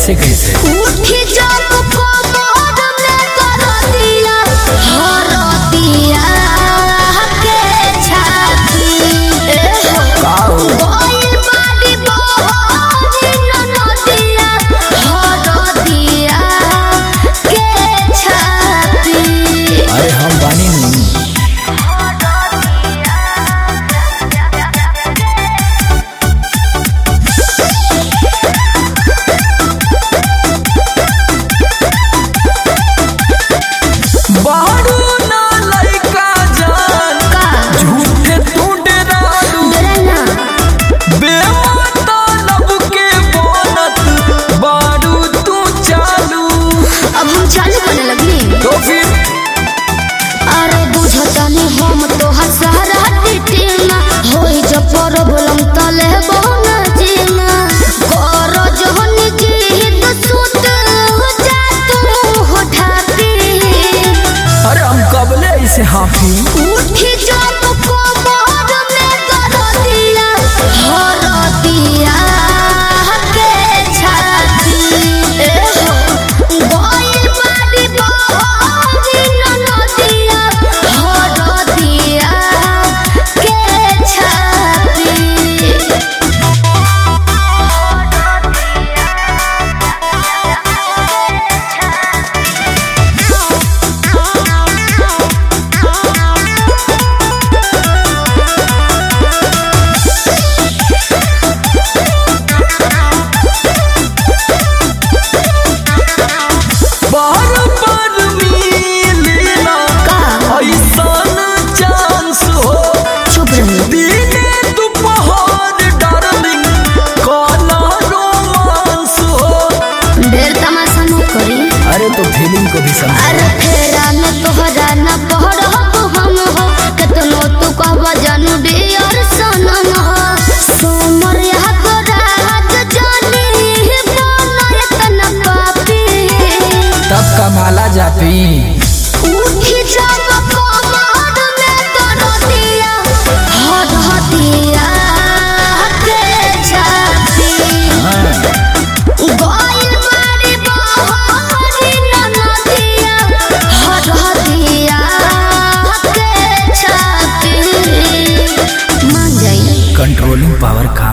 ऐसे कैसे उठी जब कोमर में कर दिया हर दिया के छाती गोइल बाड़ी बहरी ननदिया हर दिया के छाती। अरे हम बानी नहीं से हाफी उठी जब कोमर में कर दिया हर दिया के छाती गोइल बाड़ी बहरी ननदिया हर दिया के छाती। अरे तो फीलिंग को भी समझ। अरे फेरा न तोहरा न पहड़ हम हो कितनो तू कहबा जानू डियर सनम हो सोमर यहाँ को राज जानी बनय तना पापी तब कमाला जाती उठी जब कोमर में कर दिया हर दिया के छाती गोइल बाड़ी बहरी ननदिया हर दिया के छाती। मान जाई कंट्रोलिंग पावर का